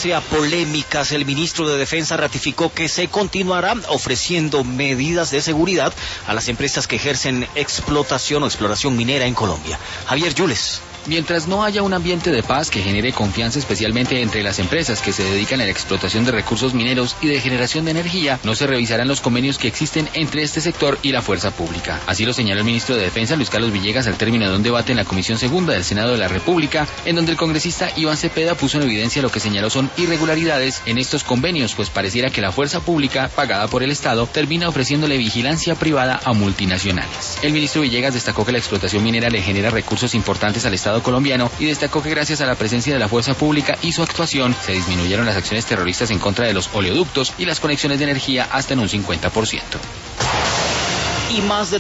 pese a polémicas, el ministro de Defensa ratificó que se continuará ofreciendo medidas de seguridad a las empresas que ejercen explotación o exploración minera en Colombia. Javier Yules. Mientras no haya un ambiente de paz que genere confianza especialmente entre las empresas que se dedican a la explotación de recursos mineros y de generación de energía, no se revisarán los convenios que existen entre este sector y la fuerza pública. Así lo señaló el ministro de Defensa, Luis Carlos Villegas, al término de un debate en la Comisión Segunda del Senado de la República, en donde el congresista Iván Cepeda puso en evidencia lo que señaló son irregularidades en estos convenios, pues pareciera que la fuerza pública, pagada por el Estado, termina ofreciéndole vigilancia privada a multinacionales. El ministro Villegas destacó que la explotación minera le genera recursos importantes al Estado colombiano y destacó que gracias a la presencia de la fuerza pública y su actuación se disminuyeron las acciones terroristas en contra de los oleoductos y las conexiones de energía hasta en un 50%. Y más de